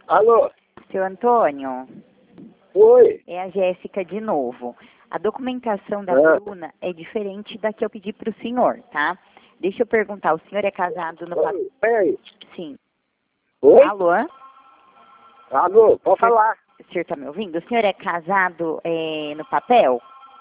Alô? Seu Antônio, Oi? é a Jéssica de novo. A documentação da Bruna é diferente da que eu pedi para o senhor, tá? Deixa eu perguntar, o senhor é casado no papel? Peraí. Sim. Oi? Alô? Alô, pode falar. O senhor está me ouvindo? O senhor é casado no papel?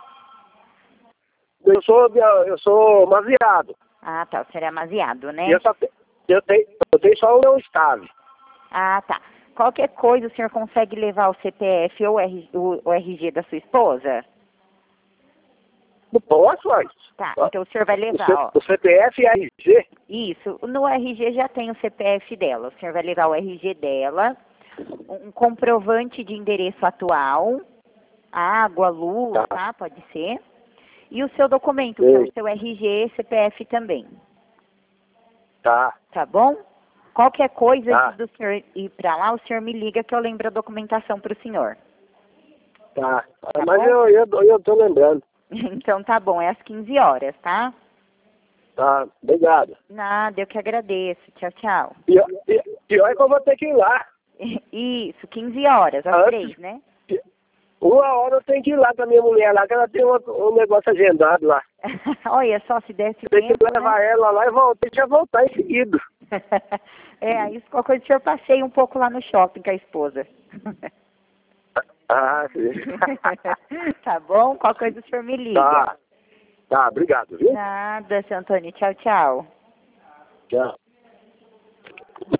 Eu sou maseado. Ah, tá. O senhor é amaziado, né? Eu tenho só o meu estado. Ah, tá. Qualquer coisa, o senhor consegue levar o CPF ou o RG da sua esposa? Não posso, mas... Tá, então o senhor vai levar, ó. O CPF e a RG? Isso, no RG já tem o CPF dela. O senhor vai levar o RG dela, um comprovante de endereço atual, água, luz, tá? Pode ser. E o seu documento, que é o seu RG, CPF também. Tá. Tá bom? Qualquer coisa antes do senhor ir pra lá, o senhor me liga que eu lembro a documentação pro senhor. Tá. Tá Mas bom? eu tô lembrando. Então tá bom, é às 15 horas, tá? Tá, obrigado. Nada, eu que agradeço. Tchau, tchau. Pior é que eu vou ter que ir lá. Isso, 15 horas, às 3, né? 1 hora eu tenho que ir lá com a minha mulher lá, que ela tem um negócio agendado lá. Olha só, se desse Tem que tempo, levar ela lá e já voltar em seguida. aí qualquer coisa o senhor passeia um pouco lá no shopping com a esposa. Ah, sim. Tá bom? Qualquer coisa o senhor me liga. Tá, obrigado, viu? Nada, seu Antônio. Tchau, tchau. Tchau.